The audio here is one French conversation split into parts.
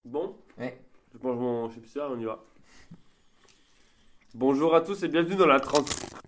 Bon, Ouais. je mange mon chipster, on y va. Bonjour à tous et bienvenue dans la 30.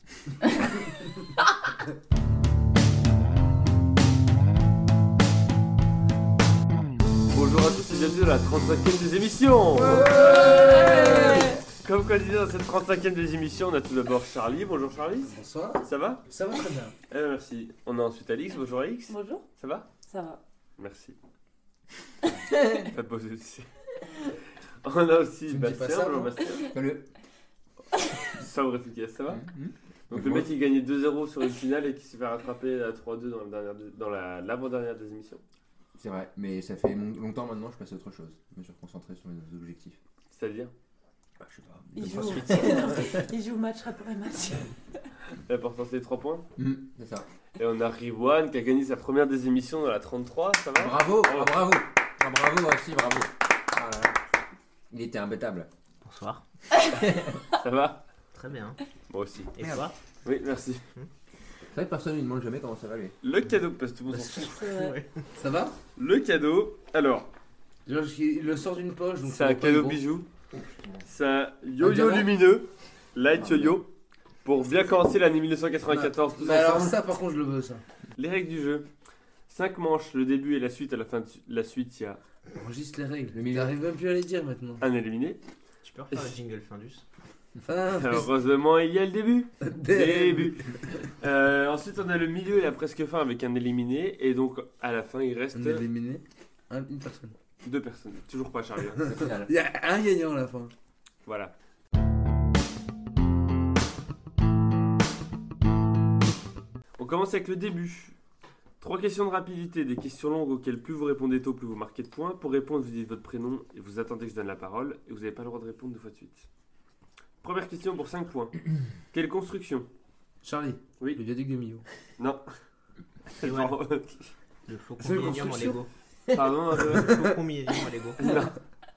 Bonjour à tous et bienvenue dans la 35e des émissions. Comme quoi disait dans cette 35e des émissions, on a tout d'abord Charlie. Bonjour Charlie. Bonsoir. Ça va? Ça va très bien. Merci. On a ensuite Alix. Bonjour Alix. Bonjour, Ça va? ça va. Merci. Pas de poser aussi. On a aussi Tu me dis pas Bastien. ça, Bonjour moi. Bastien. Salut. Sobre efficace, ça va? Mhm. Donc le mec il gagnait 2-0 sur une finale et qui s'est fait rattraper à 3-2 dans l'avant-dernière des émissions. C'est vrai, mais ça fait longtemps maintenant, je passe à autre chose. Je me suis reconcentré sur mes objectifs. C'est-à-dire, Je sais pas. Il joue match après match. l'important c'est les 3 points. C'est ça. Et on a Riwan qui a gagné sa première des émissions dans la 33, ça va? Bravo, bravo. Bravo aussi, bravo. Ah là là. Il était imbattable. Bonsoir. Ça va? Très bien. Moi aussi. Et toi? Oui, merci. C'est vrai que personne ne lui demande jamais comment ça va lui. Le cadeau, parce que tout le monde s'en fout. C'est vrai. Ça va? Le cadeau, alors, Genre, il le sort d'une poche. donc c'est ça un doit pas cadeau être bon. bijou. C'est un yo-yo diamant lumineux, light yo-yo, pour bien commencer l'année 1994. tous Mais alors ensemble. ça par contre je le veux ça. Les règles du jeu. 5 manches, le début et la suite. À la fin de la suite, il y a Enregistre les règles. Le milieu. T'arrives même plus à les dire maintenant. un éliminé. Tu peux refaire le jingle Findus? Enfin, Heureusement, il y a le début. des- Début. Ensuite, on a le milieu et la presque fin avec un éliminé. Et donc, à la fin, il reste On a éliminé une personne. 2 personnes. Toujours pas Charlie. hein. C'est la finale. Il y a un gagnant à la fin. Voilà. On commence avec le début. 3 questions de rapidité, des questions longues auxquelles plus vous répondez tôt, plus vous marquez de points. Pour répondre, vous dites votre prénom et vous attendez que je donne la parole. Et vous n'avez pas le droit de répondre 2 fois de suite. Première question pour 5 points. Quelle construction? Charlie. Oui. Le viaduc de Millau. Non. Et ouais. Genre, Le faucon C'est une millénium en construction. Lego. pardon. Le faucon millénium en Lego. Non.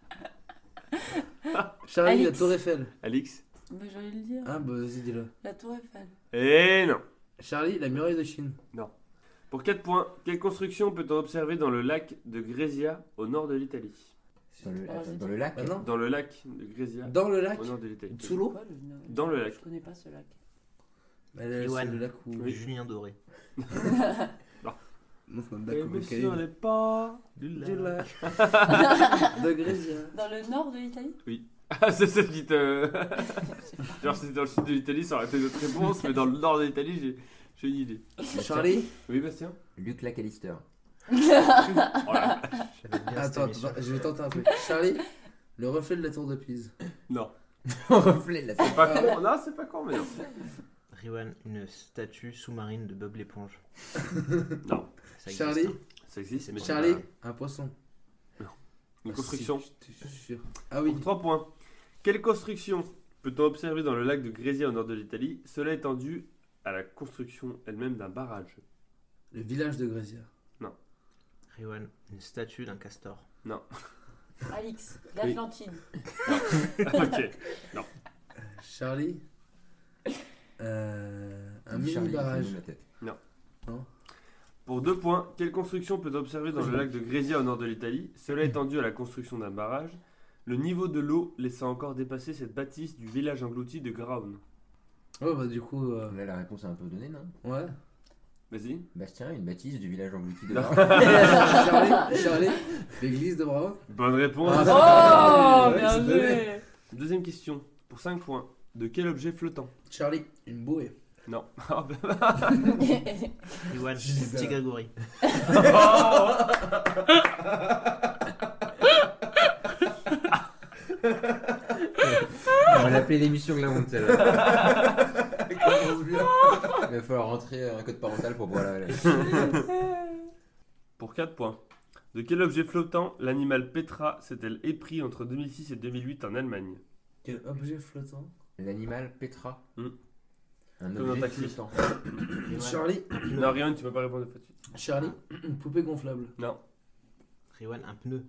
Charlie, Alix. la tour Eiffel. Alix? Bah, j'allais le dire. Ah bah vas-y dis-le. La Tour Eiffel. Eh non. Charlie, la muraille de Chine. Pour 4 points, quelle construction peut-on observer dans le lac de Grezia au nord de l'Italie? Dans le lac. Ah non. Dans le lac de Grezia Dans le lac. au nord de l'Italie. Sous l'eau. Quoi, Dans le lac. Je connais pas ce lac. Bah, là, Johan. c'est le lac où. Oui. Julien Doré. Non, c'est un lac Et où monsieur n'est pas Du lac. De Grésia. Dans le nord de l'Italie? Ah, c'est ça qui te. Genre, si c'était dans le sud de l'Italie, ça aurait été notre réponse, mais dans le nord de l'Italie, j'ai une idée. Charlie. Oui, Bastien? Luc Lacalister. Oh là. J'avais bien cette Attends, émission. je vais tenter un truc. Charlie. Le reflet de la tour de Pise. Non. Reflet de la C'est pas con. Non, c'est pas con, mais non. Riwan, une statue sous-marine de Bob l'éponge. Non. Ça existe, Charlie. hein. Ça existe, mais Charlie. Un poisson. Une construction. Ah, si, je suis sûr. Ah oui. Pour 3 points. Quelle construction peut-on observer dans le lac de Grezia au nord de l'Italie? Cela étant dû à la construction elle-même d'un barrage. Le village de Grésia. Riwan, une statue d'un castor. Alix, l'Atlantide. Ok. Charlie. Un mini Charlie, barrage. il me la tête. Pour 2 points, quelle construction peut-on observer dans le lac de Grezia au nord de l'Italie? Cela étant dû à la construction d'un barrage, le niveau de l'eau laissant encore dépasser cette bâtisse du village englouti de Graun. Ouais, bah du coup. Là, la réponse est un peu donnée, non? Ouais. Vas-y. Bastien, une bâtisse du village englouti de Non. Charlie. L'église de Bravo. Bonne réponse. Oh, Ouais, bien c'est joué. Deuxième question, pour 5 points. De quel objet flottant? Charlie. Une bouée. Non. Riwan, Je dis petit ça. Grégory. On va l'appeler l'émission de la honte, celle-là. Commence bien. Il va falloir rentrer un code parental pour voir la. Pour 4 points. De quel objet flottant l'animal Petra s'est-elle épris entre 2006 et 2008 en Allemagne? Quel objet flottant. L'animal Petra. Hmm. Un Comme un objet taxi. flottant. Riwan, Charlie. Non, rien, tu peux pas répondre de fois de suite. Charlie. Une poupée gonflable. Non. Riwan, un pneu.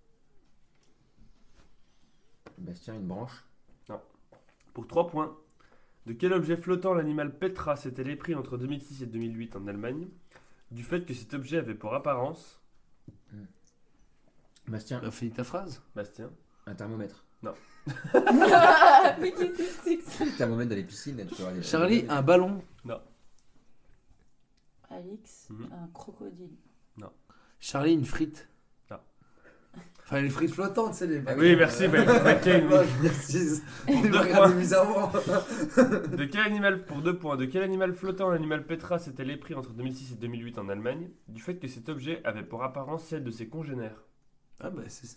Bastien, une branche. Pour 3 points. De quel objet flottant l'animal Petra s'est-elle épris entre 2006 et 2008 en Allemagne? Du fait que cet objet avait pour apparence Bastien, Bah, finis ta phrase. Bastien. un thermomètre. Mais qu'est-ce que c'est que ça? Le thermomètre dans les piscines, là, tu peux regarder. Charlie, un ballon. Alix, Mhm. un crocodile. Charlie, une frite. Non. Enfin, les frites flottantes, c'est les. Oui, merci, McCain, oui. Merci. Pour Il deux m'a regardé points. bizarrement. De quel animal, pour 2 points, de quel animal flottant l'animal Petra s'est-elle épris entre 2006 et 2008 en Allemagne, du fait que cet objet avait pour apparence celle de ses congénères? Ah, bah, c'est ça.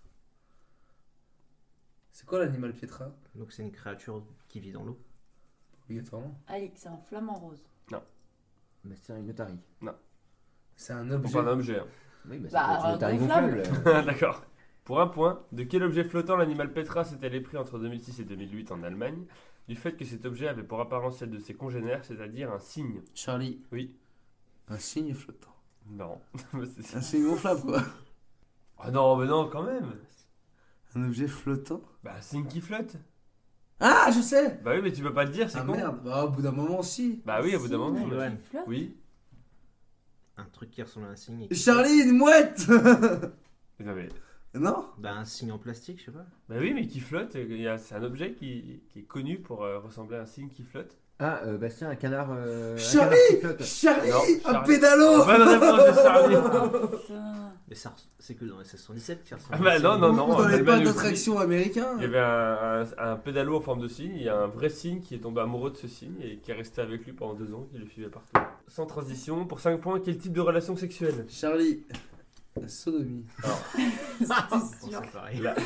C'est quoi l'animal Pietra? Donc c'est une créature qui vit dans l'eau. Obligatoirement. Alix, un flamant rose. Bastien, une otarie. C'est un Pour objet. pas un objet. Hein. Oui, bah, Bah, c'est une otarie gonflable. gonflable. D'accord. Pour 1 point, de quel objet flottant l'animal Petra s'est-elle épris entre 2006 et 2008 en Allemagne, du fait que cet objet avait pour apparence celle de ses congénères, c'est-à-dire un cygne? Charlie, Oui. un cygne flottant. Non. Un cygne gonflable, quoi. Ah non, mais non, quand même. Un objet flottant. Bah, un cygne qui flotte. Ah, je sais. Bah oui, mais tu peux pas le dire, c'est Ah con. merde. Bah, au bout d'un moment, si. Bah oui, au bout d'un moment. Cygne mais- qui flotte. Oui. Un truc qui ressemble à un cygne. et qui- Charlie, une mouette. Non, mais... Non. Bah un cygne en plastique, je sais pas. Bah oui, mais qui flotte. C'est un objet qui est connu pour ressembler à un cygne qui flotte. Ah, Bastien, un canard. Un Charlie canard qui flotte. Charlie, Non, un Charlie. pédalo. Bonne réponse de Charlie. Putain. Mais ça, c'est que dans les 77 qui ressemble Ah à un bah cygne. non, non, non. Dans en les Allemagne parcs aussi, d'attraction américains. il y avait un pédalo en forme de cygne. Il y a un vrai cygne qui est tombé amoureux de ce cygne et qui est resté avec lui pendant 2 ans, qui le suivait partout. Sans transition, pour 5 points, quel type de relation sexuelle? Charlie, la sodomie. C'était Bon, sûr. c'est pareil. Là.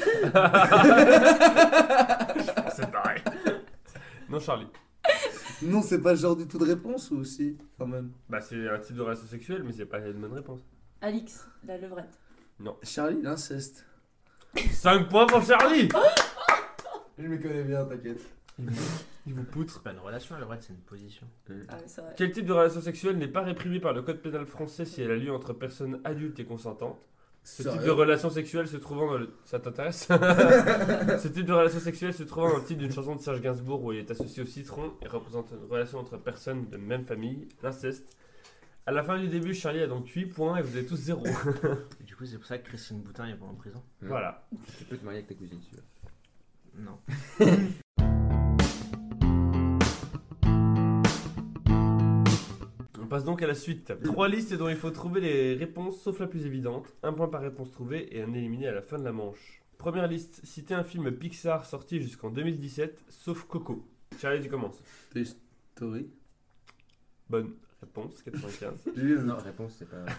C'est pareil. Non, Charlie. Non, c'est pas le genre du tout de réponse ou aussi, quand même. Bah, c'est un type de relation sexuelle, mais c'est pas une bonne réponse. Alix, la levrette. Charlie, l'inceste. 5 points pour Charlie. Je me connais bien, t'inquiète. Il vous poutre. C'est pas une relation, le vrai, c'est une position. Ah, ouais, c'est vrai. Quel type de relation sexuelle n'est pas réprimé par le code pénal français si elle a lieu entre personnes adultes et consentantes? Ce type de relation sexuelle se trouvant dans le... Ça t'intéresse? Ce type de relation sexuelle se trouvant dans le titre d'une chanson de Serge Gainsbourg où il est associé au citron et représente une relation entre personnes de même famille, l'inceste. À la fin du début, Charlie a donc 8 points et vous avez tous 0. Et du coup, c'est pour ça que Christine Boutin est pas en prison. Voilà. Tu peux te marier avec ta cousine, si tu veux. Non. On passe donc à la suite. 3 listes dont il faut trouver les réponses sauf la plus évidente. 1 point par réponse trouvée et un éliminé à la fin de la manche. Première liste, citez un film Pixar sorti jusqu'en 2017 sauf Coco. Charlie, tu commences. Toy Story. Bonne réponse, 95. J'ai vu le Non, nom. réponse, c'est pas.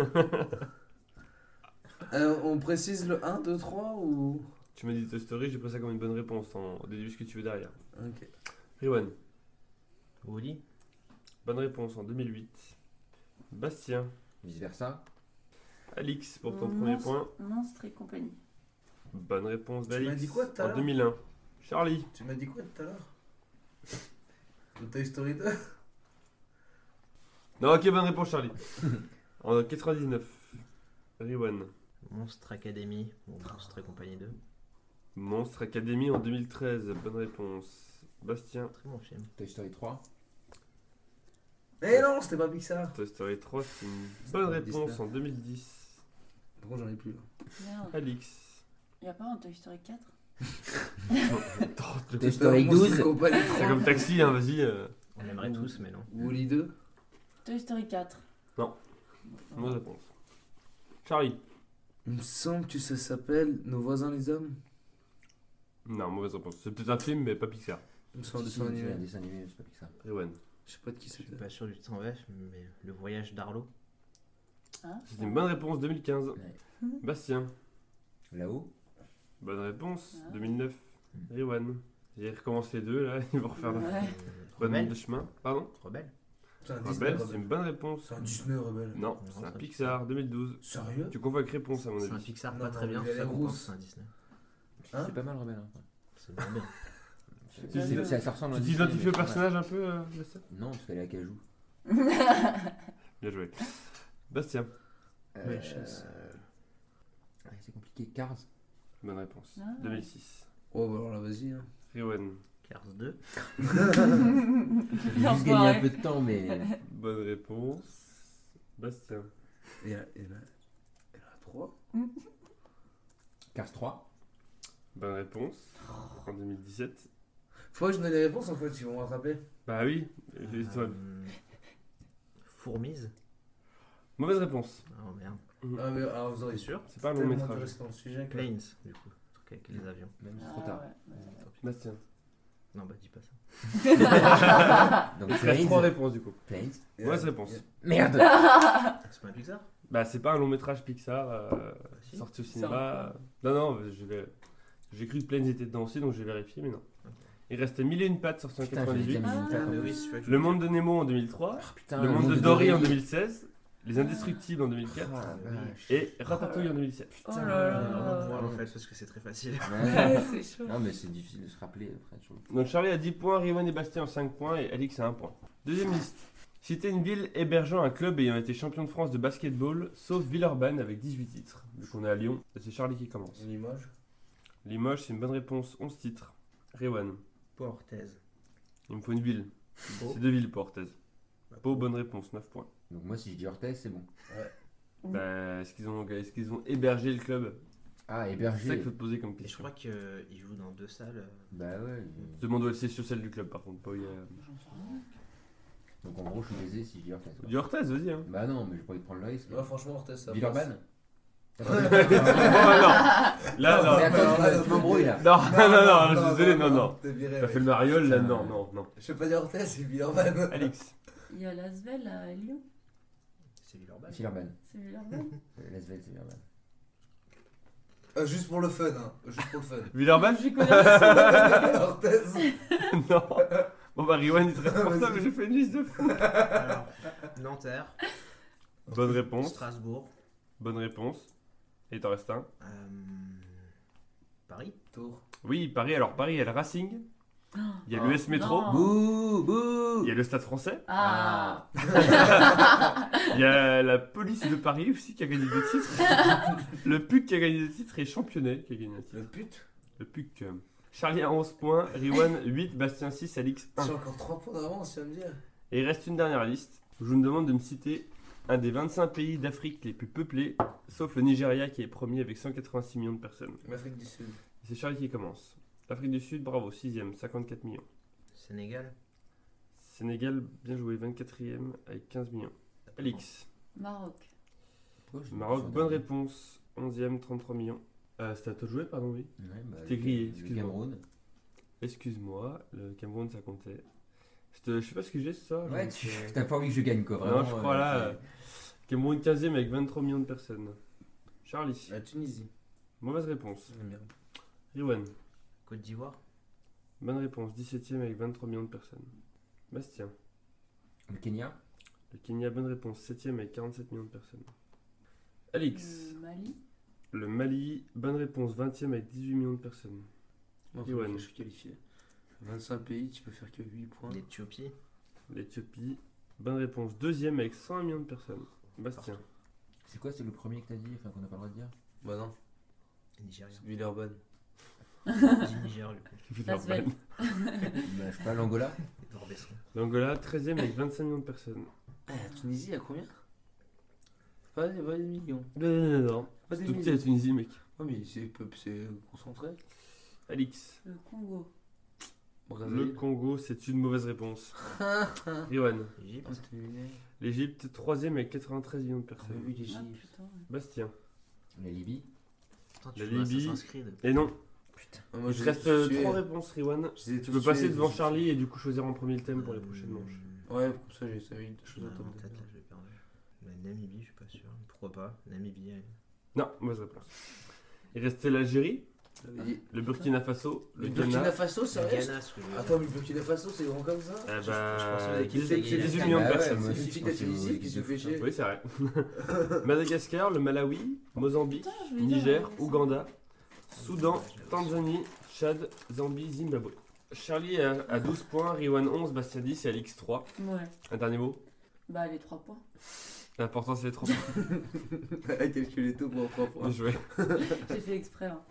On précise le 1, 2, 3 ou. Tu m'as dit Toy Story, j'ai pris ça comme une bonne réponse en déduis ce que tu veux derrière. Ok. Riwan, Woody. bonne réponse en 2008. Bastien, Vice versa. Alix pour ton premier point. Monstre et compagnie. Bonne réponse Tu m'as d'Alix dit quoi tout à en l'heure 2001. Charlie, Tu m'as dit quoi tout à l'heure? Le Toy Story 2. non ok bonne réponse Charlie. En 99. Riwan, Monstre Academy. Bon, Monstre et compagnie 2. Monstre Academy en 2013. Bonne réponse. Bastien, Très bon film. Toy Story 3. Mais non, c'était pas Pixar. Toy Story 3 c'est une bonne réponse Disney. en 2010. Par contre, j'en ai plus. Là. Merde. Alix. Y'a pas un Toy Story 4? Toy Story 12. Compagnie C'est 3. comme taxi, hein, vas-y. On aimerait tous, mais non. Wally 2. Toy Story 4. Bonne réponse. Charlie. Il me semble que ça s'appelle Nos voisins les hommes. Non, mauvaise réponse. C'est peut-être un film, mais pas Pixar. Il me semble Si, dessin si, animé. un dessin animé, c'est pas Pixar. Riwan. Je sais pas de qui Je suis c'était. pas sûr du temps VF, mais le voyage d'Arlo. Hein? C'est une bonne réponse, 2015. Ouais. Bastien. Là-haut. Bonne réponse, Ah. 2009. Riwan. J'ai recommencé les deux, là. Ils vont refaire le Ouais. bonne Rebelle. de chemin. Pardon. Rebelle. C'est un Disney Rebelle, c'est rebelle. une bonne réponse. C'est un Disney rebelle. Non, Non, c'est un c'est Pixar, 2012. Sérieux? Tu convoques réponse, à mon C'est un avis. Pixar Non, pas non, très bien, mais elle ça est qu'on rousse. pense, c'est un Disney. Hein? C'est pas mal, Rebelle. Hein. C'est bien bien. Ça ressemble à Tu un Disney, t'identifies mais au c'est pas mal. personnage un peu, Bastien? Non, parce qu'elle est à Cajou. Bien joué. Bastien. Ouais, chasse. C'est compliqué. Cars. Bonne réponse. Ah. 2006. Oh, bah alors là, vas-y. Hein. Riwan. Cars 2. J'ai juste gagné un peu de temps, mais. Bonne réponse. Bastien. Et là, 3. Cars 3. Bonne réponse. En 2017. Faut que je donne les réponses en fait, ils vont me rattraper. Bah oui. Fourmise. Mauvaise réponse. Oh merde. Ah, mais alors vous aurez T'es sûr? C'est pas un long tellement métrage. intéressé dans le sujet que. Planes, du coup. Truc avec les avions. Même si Ah, c'est trop tard. ouais. Bastien. Non, bah dis pas ça. Donc Il te reste 3 Planes. réponses du coup. Planes. Mauvaise réponse. Merde. C'est pas un Pixar? Bah c'est pas un long métrage Pixar Si. sorti au C'est cinéma. Non, j'ai cru que Planes était dedans aussi, donc j'ai vérifié, mais non. Il restait 1001 pattes sorti en Putain, j'avais déjà 98. mis une Ah, table. Ah, mais oui, c'est celui-là que je Le voulais monde de Nemo en 2003. Putain, Le monde de Dory en 2016. Les Indestructibles en 2004. Ah, vache. Et Ratatouille en 2007. Oh là dire. là. On va voir en fait parce que c'est très facile. Ouais. C'est chaud. Non, mais c'est difficile de se rappeler après. sur le- Donc Charlie a 10 points, Riwan et Bastien ont 5 points et Alix a 1 point. Deuxième liste. Citez une ville hébergeant un club ayant été champion de France de basketball, sauf Villeurbanne avec 18 titres. Vu qu'on est à Lyon, et c'est Charlie qui commence. Limoges. Limoges, c'est une bonne réponse, 11 titres. Riwan, Portez. il me faut une ville. Pau. C'est 2 villes pour Orthez. Pau, bonne réponse, 9 points. Donc moi, si je dis Orthez, c'est bon. Bah, est-ce qu'ils ont hébergé le club? Ah, C'est ça hébergé. qu'il faut te poser comme Et je question. crois qu'il joue dans 2 salles. Bah ouais. Demande au LC sur celle du club par contre, pas où il y a... J'en sais rien. Donc en gros, je suis baisé si je dis Orthez. quoi. Du Orthez, vas-y hein. Bah non, mais j'ai pas envie de prendre le risque. Ouais, franchement, Orthez, ça. Villeurbanne. Oh, non. Là, Mais non. attends, tu m'embrouilles là. Non, non, je suis désolé, non. T'es viré, T'as mec. fait le mariole là, Putain. non. Je vais pas dire Orthez, c'est Villeurbanne. Alix, Il y a Lasvel à Lyon. C'est Villeurbanne. Villeurbanne. C'est Villeurbanne. Lasvel, c'est Villeurbanne. Juste pour le fun, hein. Juste pour le fun. Villeurbanne? Je connais rien. Orthez. Non. Bon bah Riwan il te reste pour ça, mais j'ai fait une liste de fou. Alors, Nanterre. Bonne réponse, Strasbourg. bonne réponse. Et il t'en reste un. Paris. Tour. Oui, Paris, alors Paris, il y a le Racing, il y a Oh, l'US Métro, non. Bouh, bouh. il y a le Stade Français, Ah. il y a la police de Paris aussi qui a gagné 2 titres, le PUC qui a gagné 2 titres et Championnet qui a gagné un titre. Le pute. Le PUC. Charlie a 11 points, Riwan 8, Bastien 6, Alix 1. J'ai encore 3 points d'avance, tu vas me dire. Et il reste une dernière liste. Je vous demande de me citer un des 25 pays d'Afrique les plus peuplés, sauf le Nigeria qui est premier avec 186 millions de personnes. L'Afrique du Sud. C'est Charlie qui commence. L'Afrique du Sud, bravo, 6ème, 54 millions. Sénégal. Sénégal, bien joué, 24ème avec 15 millions. Alix. Maroc. Pourquoi je dis Maroc, sur bonne Lasvel réponse, 11ème, 33 millions. C'était à toi de jouer, pardon, oui. Ouais, bah, T'es grillé, le excuse-moi. Cameroun. Excuse-moi, le Cameroun ça comptait. Je sais pas ce que j'ai ce soir. Ouais, donc, t'as pas envie que je gagne quoi, vraiment. Non, je crois là. Cameroun 15ème avec 23 millions de personnes. Charlie. La Tunisie. Mauvaise réponse. Merde. Riwan. Côte d'Ivoire. Bonne réponse, 17ème avec 23 millions de personnes. Bastien. Le Kenya. Le Kenya, bonne réponse, 7ème avec 47 millions de personnes. Alix. Mali. Le Mali, bonne réponse, 20ème avec 18 millions de personnes. Non, Yoann. je suis qualifié. 25 pays, tu peux faire que 8 points. L'Éthiopie. L'Éthiopie, bonne réponse, 2ème avec 101 millions de personnes. Bastien. C'est quoi, c'est le premier que t'as dit, enfin qu'on n'a pas le droit de dire? Bah non, Nigeria. Villeurbanne. Dis Niger, du coup. Lasvel. Bah, je sais pas, l'Angola. Orbesson. L'Angola, 13ème avec 25 millions de personnes. Ah, la Tunisie, il y a combien? Pas des millions. Non, Pas des tout petit millions. la Tunisie, mec. Ouais, mais c'est concentré. Alix. Le Congo. Le Brésil. Congo, c'est une mauvaise réponse. Riwan. Égypte. Ah, t'es luné. L'Égypte, 3ème avec 93 millions de Ah, personnes. oui, Ah l'Égypte. putain. ouais. Bastien. La Libye. Putain, tu La joues à Libye. Assassin's Creed. Et non, Putain. Ah, moi, il te je les ai reste tous tués. 3 réponses, Riwan. Je les ai Tu tous peux passer tués, devant je les ai Charlie et du coup choisir en premier le thème pour les prochaines manches. Ouais, comme ça, j'ai savais des choses Non, à en top. tête, là, je l'ai perdu. La Namibie, je suis pas sûr. Pourquoi pas? Namibie. Non, mauvaise réponse. Il restait l'Algérie, J'avais dit. le Burkina Faso, le Le Burkina Ghana. Faso, c'est vrai? Ghana, ce que je veux dire. Attends, mais le Burkina Faso, c'est grand comme ça? Eh je pensais bah, qu'il c'est- faisait c'est 18 des- millions de Bah ouais, personnes. moi C'est aussi, une petite je pensais Tunisie aux qui se équipes fait de chier. Oui, c'est vrai. Madagascar, le Malawi, Mozambique, Putain, je vais dire, Niger, ça. Ouganda, Soudan, Tanzanie, Tchad, Zambie, Zimbabwe. Charlie a 12 points, Riwan 11, Bastien 10 et Alix 3. Ouais. Un dernier mot. Bah, les 3 points. L'important c'est les 3 points. À calculer tout pour 3 points. Bien joué. J'ai fait exprès. Hein.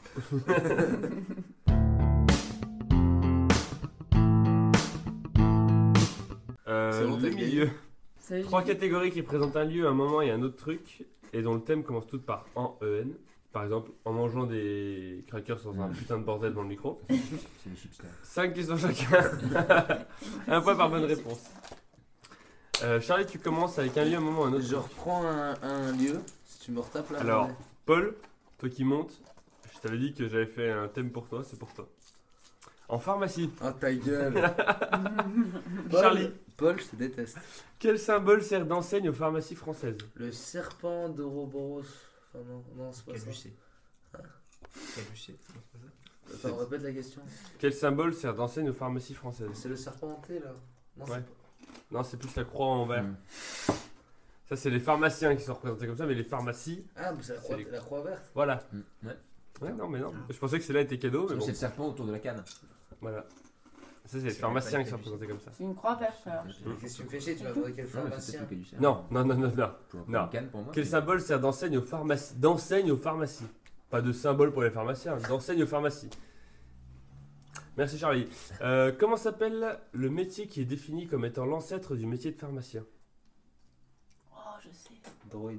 C'est bon, Le t'as gagné. milieu. Ça y est, 3 j'ai fait- catégories qui présentent un lieu, un moment et un autre truc, et dont le thème commence toutes par en EN. Par exemple, en mangeant des crackers dans un putain de bordel dans le micro. C'est des chipsters. 5 questions chacun. Un point par bonne réponse. Charlie, tu commences avec un lieu, un moment, un autre. Je reprends un lieu, si tu me retapes là. Alors, Paul, toi qui montes, je t'avais dit que j'avais fait un thème pour toi, c'est pour toi. En pharmacie, Oh ta gueule. Charlie, Paul, je te déteste. quel symbole sert d'enseigne aux pharmacies françaises? Le serpent d'Ouroboros. Enfin non, c'est pas ça. Calucé. Calucé. Attends, répète la question. Quel symbole sert d'enseigne aux pharmacies françaises? C'est le serpent hanté là. Non, Ouais. c'est Non, c'est plus la croix en vert. Mm. Ça, c'est les pharmaciens qui sont représentés comme ça, mais les pharmacies, pas... Ah, mais c'est C'est les- la croix verte. voilà. Ouais. Ouais, non, mais non. Je pensais que celle-là était cadeau, mais C'est bon. le serpent autour de la canne. Voilà. Ça, c'est les C'est pharmaciens pas qui sont calucé. représentés comme ça. C'est une croix verte alors. Mais qu'est-ce que tu me fais chier? Tu m'as demandé quel Non, mais c'est pharmacien. peut-être le calucé. Non, non, non, non, non. Pour Non. une canne pour moi. Quel c'est- symbole sert d'enseigne aux pharmacies? D'enseigne aux pharmacies. Pas de symbole pour les pharmaciens, d'enseigne aux pharmacies. Merci Charlie. Comment s'appelle le métier qui est défini comme étant l'ancêtre du métier de pharmacien? Oh, je sais. Droïde.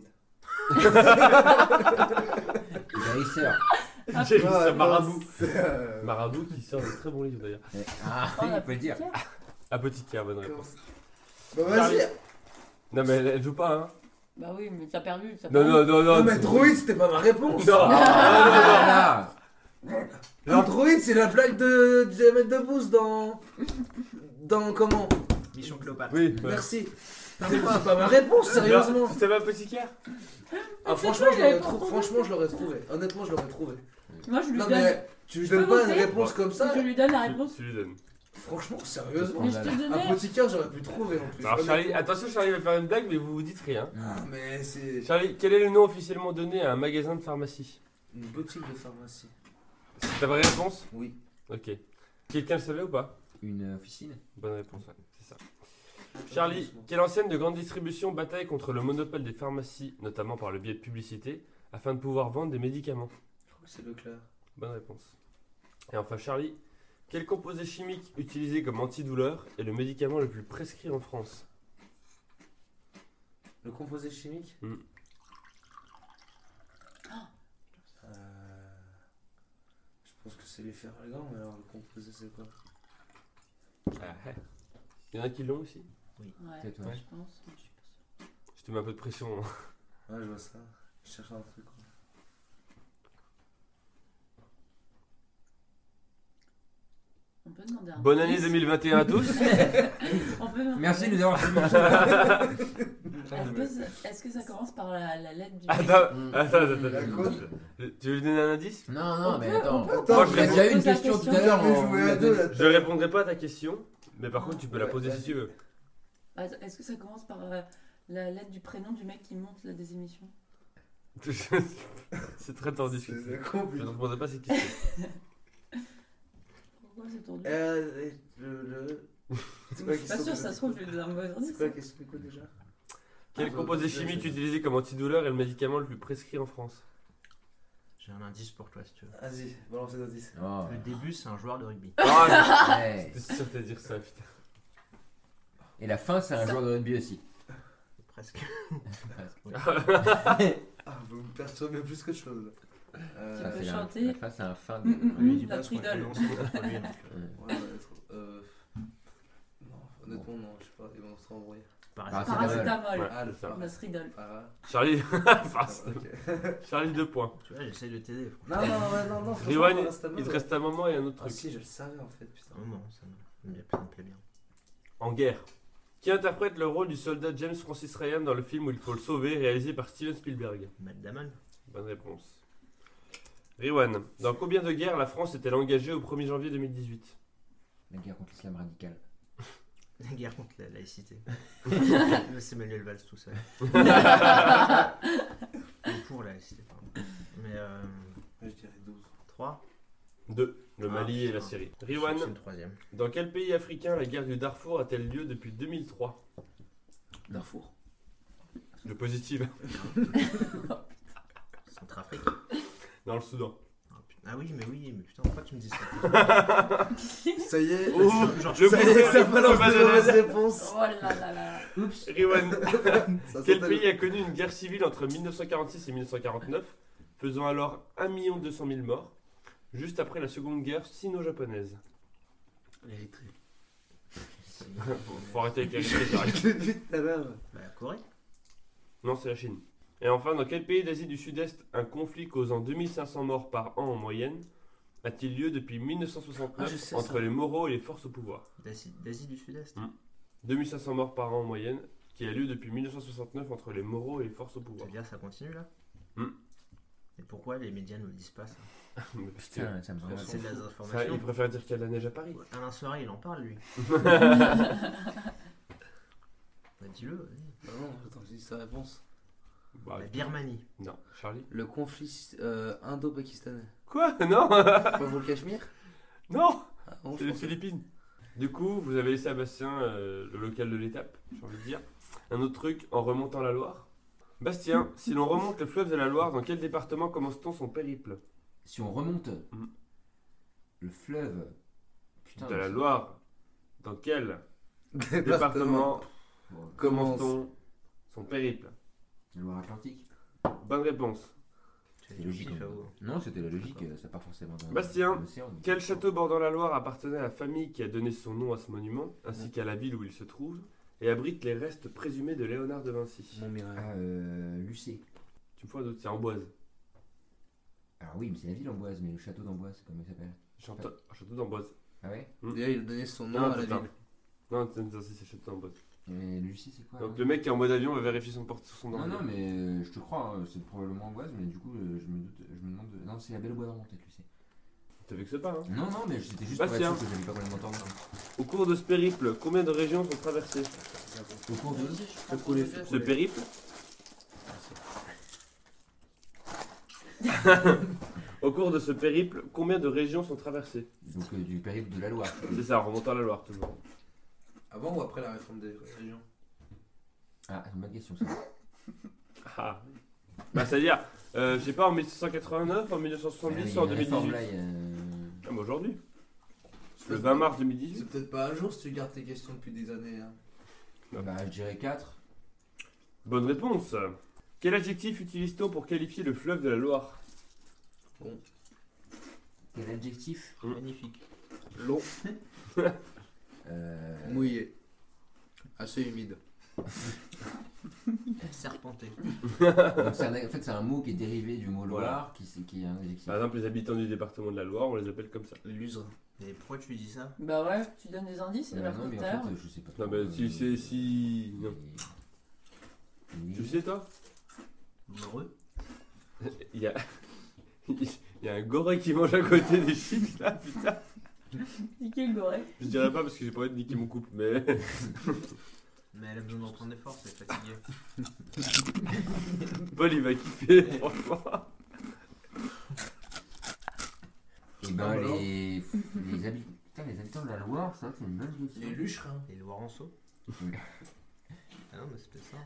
Guérisseur. C'est Marabout. C'est, Marabout qui sort de très bons livres d'ailleurs. Ah, Oh, oui, la il faut le dire. petite Apothicaire, bonne réponse. Bah vas-y. Non mais elle joue pas, hein. Bah oui, mais t'as perdu. Non, non, non, non. Non mais droïde, c'était pas ma réponse. Non. Ah, L'android, c'est la blague de diamètre de pouce dans comment? Mission Cléopâtre. Oui, ouais. Merci. C'est pas ma réponse, sérieusement. C'était pas apothicaire? Ah, franchement, je l'aurais trouvé. Honnêtement, je l'aurais trouvé. Moi, je lui Non donne. mais tu lui Je donnes peux pas une voter réponse comme ça. Je lui donne la réponse. Tu lui donnes. Franchement, sérieusement. Mais je te donnais. Apothicaire, j'aurais pu trouver en plus. Alors Charlie, Honnêtement. attention Charlie va faire une blague mais vous vous dites rien. Ah, mais c'est Charlie, quel est le nom officiellement donné à un magasin de pharmacie? une boutique de pharmacie. C'est ta vraie réponse? Oui. Ok. Quelqu'un le savait ou pas? Une officine. Bonne réponse, ouais, c'est ça. Charlie, quelle enseigne de grande distribution bataille contre le monopole des pharmacies, notamment par le biais de publicité, afin de pouvoir vendre des médicaments? Je crois que c'est Leclerc. Bonne réponse. Et enfin Charlie, quel composé chimique utilisé comme antidouleur est le médicament le plus prescrit en France? Le composé chimique. Mm. Je pense que c'est les ferragants, mais alors le composé c'est quoi? Il y en a qui l'ont aussi? Ouais, Peut-être, je ouais. pense. Mais je suis pas sûre. Je te mets un peu de pression. Ouais, je vois ça. Je cherche un truc. Quoi. On peut demander un Bonne année indice 2021 à tous. On peut demander- Merci de nous avoir suivis. Est-ce que ça commence par la lettre du. Attends, Mm. attends. Tu veux lui donner un indice? Non, non, On mais peut- attends. on peut- Attends, Moi, Il je y a déjà eu une pose la question tout question. à l'heure. On peut jouer à deux là. Je répondrai pas à ta question, mais par contre tu peux la poser si tu veux. Attends, Est-ce que ça commence par la lettre du prénom du mec qui monte des émissions? C'est très tendu ce que tu C'est fais. Je compliqué. ne répondrai pas à cette question. Pourquoi c'est tendu? C'est quoi la Je suis pas question sûre, ça se trouve, je lui donne un mauvais C'est indice. quoi la question du coup déjà? Quel composé chimique utilisé comme antidouleur est le médicament le plus prescrit en France? J'ai un indice pour toi si tu veux. Vas-y, balance les indices. Oh. Le début, c'est un joueur de rugby. Ah, Ouais. j'étais sûr que t'allais dire ça, putain. Et la fin, c'est un joueur de rugby aussi. Presque. Ah, vous me perturbez plus que chose. Tu Ça, peux c'est chanter. La fin, c'est un fin de. Lui, il dit La pas ce qu'on Tridol. prononce contre lui. donc, Ouais, non, honnêtement, non, je sais pas, ils vont se renvoyer. paracétamol. Paracétamol. Ouais. Ah, le c'est ça. phare. La Stridol. Para. Charlie, Ah, ok. Charlie 2 points. Tu vois, j'essaie de t'aider. Non, non. franchement, Riwan, paracétamol, il te ouais. reste un moment et un autre Ah, truc. si, je le savais en fait, putain. Non, ça me plaît bien. En guerre. Qui interprète le rôle du soldat James Francis Ryan dans le film où il faut le sauver, réalisé par Steven Spielberg? Matt Damon. Bonne réponse. Riwan, dans combien de guerres la France est-elle engagée au 1er janvier 2018? La guerre contre l'islam radical. La guerre contre la laïcité. C'est Manuel Valls tout seul. Ou pour la laïcité, pardon. Mais Je dirais 12. 3. 2. Le Mali et la putain. Syrie. C'est Riwan, le troisième. dans quel pays africain la guerre du Darfour a-t-elle lieu depuis 2003? Darfour. Le positif. Centrafrique. Dans le Soudan. Ah oui, mais putain, pourquoi tu me dis ça? Ça y est. Oh, Genre, le Ça y est, ça le balance coup de des mauvaises banane. réponses. Oh là là là. Riwan, Ça quel sentait pays a connu une guerre civile entre 1946 et 1949 faisant alors 1 200 000 morts, juste après la seconde guerre sino-japonaise. L'Érythrée. Faut arrêter avec les réponses, j'arrête. Depuis tout à l'heure. Bah, Corée. Non, c'est la Chine. Et enfin, dans quel pays d'Asie du Sud-Est un conflit causant 2500 morts par an en moyenne a-t-il lieu depuis 1969 Ah, je sais entre ça. les moraux et les forces au pouvoir? D'Asie du Sud-Est. 2500 morts par an en moyenne, qui a lieu depuis 1969 entre les moraux et les forces au Ça pouvoir. veut dire que ça continue là Hmm. Et pourquoi les médias ne le disent pas ça? Mais parce que Putain, ça me rend C'est de la ça, désinformation. il préfère dire qu'il y a de la neige à Paris. Alain Soirée, il en parle lui. Bah, dis-le, vas-y. Bah non, attends, je dis sa réponse. Bah, La Birmanie. non, Charlie. Le conflit indo-pakistanais. Quoi? Non. Pas pour le Cachemire? Non, Ah, non, c'est je les pensais. Philippines. Du coup, vous avez laissé à Bastien le local de l'étape, j'ai envie de dire. Un autre truc, en remontant la Loire. Bastien, si l'on remonte le fleuve de la Loire, dans quel département commence-t-on son périple? Si on remonte Mhm. le fleuve. Putain. De la Loire, dans quel Département. département Bon, commence-t-on son périple? la Loire-Atlantique. Bonne réponse. C'est C'est logique. pif, hein. Fao. Non, c'était la logique, ça part forcément dans Bastien, dans l'océan, donc- Quel château bordant la Loire appartenait à la famille qui a donné son nom à ce monument, ainsi qu'à la ville où il se trouve, et abrite les restes présumés de Léonard de Vinci? Montmirail. Ah, Lucé. Tu me fais un doute, c'est Amboise. Alors oui, mais c'est la ville d'Amboise, mais le château d'Amboise, comment il s'appelle? Château d'Amboise. Ah ouais? D'ailleurs, il a donné son nom Non, à la attends. ville. Non, c'est Château d'Amboise. Et Lucie, c'est quoi? Donc alors le mec qui est en mode avion va vérifier son porte sur son Non, ordi. non, mais je te crois, c'est probablement Amboise, mais du coup, je me demande. Non, c'est la Belle au Bois dormant, peut-être, Lucé. T'as vu que c'est pas, hein? Non, non, mais c'était juste pour être Bastien. sûr que j'avais pas complètement tort. Au cours de ce périple, combien de régions sont traversées? Au cours de. Ce périple Au cours de ce périple, combien de régions sont traversées? Donc du périple de la Loire. C'est ça, en remontant la Loire toujours. Avant ou après la réforme des régions? Ah, c'est une bonne question ça. Ah. Bah c'est-à-dire, je sais pas, en 1789, en 1970 ou en 2018? Là, il y a... Ah, mais aujourd'hui. Le 20 mars 2018. C'est peut-être pas un jour si tu gardes tes questions depuis des années. Hein. Bah, je dirais 4. Bonne réponse. Quel adjectif utilise-t-on pour qualifier le fleuve de la Loire? Quel adjectif? Magnifique. Long, euh... mouillé, assez humide. Serpenté. donc, en fait, c'est un mot qui est dérivé du mot Loire, qui est un adjectif. Par exemple, les habitants du département de la Loire, on les appelle comme ça. L'usre. Et pourquoi tu lui dis ça? Bah ouais, tu donnes des indices, c'est Non, la non, mais en frontière. fait, je sais pas. Non, trop, mais si. Non. Oui. Tu le sais, toi? Heureux. Il y a. Il y a un goré qui mange à côté des chips là, putain. Niquer le goré. Je dirais pas parce que j'ai pas envie de niquer mon couple, mais. Mais elle a besoin d'entendre des forces, elle est fatiguée. Paul il va kiffer, franchement. Et ben, Alors les habitants de la Loire, ça, c'est une bonne question. Les luches, hein. Les Loiranceaux. Oui. Ah non, mais c'est peut-être ça.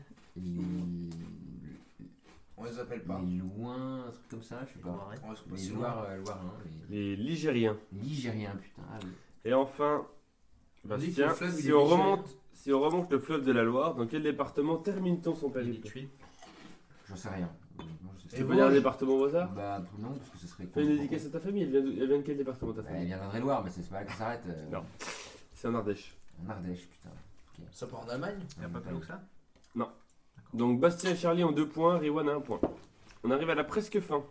On les appelle pas. Les Loins, un truc comme ça, je sais pas. Loiret. On reste pas Les si loin. Loirins, Les Ligériens. les Ligériens, putain. Ah, oui. Et enfin, On dit que Bastien, le fleuve, il si est on ligérien. remonte le fleuve de la Loire, dans quel département termine-t-on son Il y a des périple? tuiles. J'en sais rien. Non, je sais Tu Et peux moi, dire un je- département au hasard? Bah, non, parce que ce serait. Fais une dédicace à ta famille, elle vient de quel département ta Elle famille? vient d'Indre-et-Loire, mais c'est pas là que ça s'arrête. Non. C'est en Ardèche. En Ardèche, putain. Ça part en Allemagne? Il n'y a pas plus haut que ça? Donc Bastien et Charlie ont 2 points, Riwan a 1 point. On arrive à la presque fin.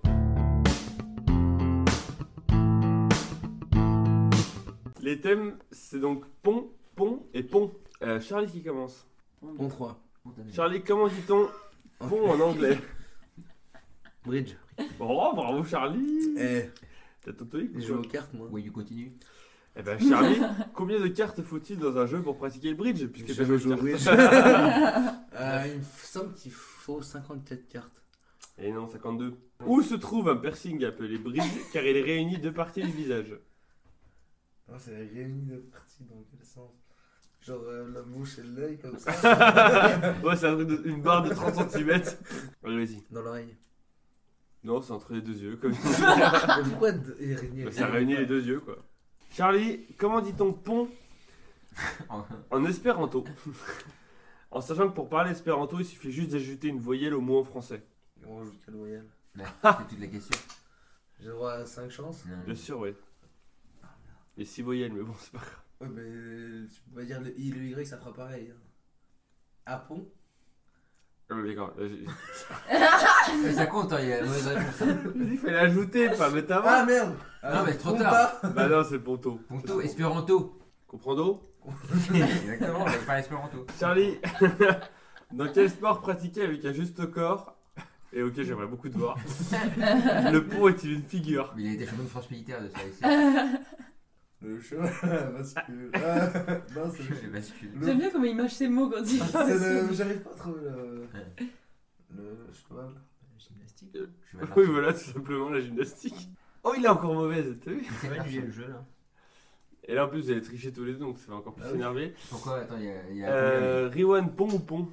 Les thèmes, c'est donc pont, pont et pont. Charlie qui commence. Pont 3. Charlie, comment dit-on pont en anglais? Bridge. Oh, bravo Charlie. Eh, T'as ton TOEIC ou j'ai joué quoi? aux cartes, moi. Oui, you continue. Eh ben Charlie, combien de cartes faut-il dans un jeu pour pratiquer le bridge? Puisque J'ai t'as joué joué au aux bridge. cartes. Il me semble qu'il faut 54 cartes. Et non, 52. Où se trouve un piercing appelé bridge car il réunit 2 parties du visage? Non, c'est réuni de parties dans quel sens? Genre la bouche et l'œil comme ça. Ouais, c'est un truc une barre de 30 cm. Allez, vas-y. Dans l'oreille. Non, c'est entre les 2 yeux. Comme... Mais pourquoi il réunit Bah, ça réunit les 2 yeux, quoi. Charlie, comment dit-on pont en espéranto? En sachant que pour parler espéranto, il suffit juste d'ajouter une voyelle au mot en français. On joue quelle voyelle? C'est toute la question. J'ai droit à 5 chances. Non. Bien sûr, ouais. Et 6 voyelles, mais bon, c'est pas grave. Ouais, mais tu peux pas dire le I et le Y, ça fera pareil. Hein. Apon. Ah, mais d'accord. Mais ça compte, hein, il y a la mauvaise réponse. Hein. Il fallait ajouter, pas mettre avant. Ah merde. Non, mais trop Ponta. tard. Bah non, c'est Ponto. Ponto, Espéranto. Comprendo? Exactement, on parle Espéranto. Charlie, dans quel sport pratiqué avec un juste corps, et ok, j'aimerais beaucoup te voir, le pont est-il une figure? Il a été champion de France militaire de ça ici. Le cheval bascule. Non, c'est Je bascule. le. J'aime bien comment il mâche ses mots quand il C'est le. J'arrive pas à trouver le. Le cheval. Gymnastique. Je vais Oui, voilà, tout simplement la gymnastique. Oh, il est encore mauvaise, t'as vu? C'est vrai du jeu là. Et là, en plus, vous allez tricher tous les deux, donc ça va encore plus Ah oui. énerver. Pourquoi? Attends, il y a Riwan, pont ou pont?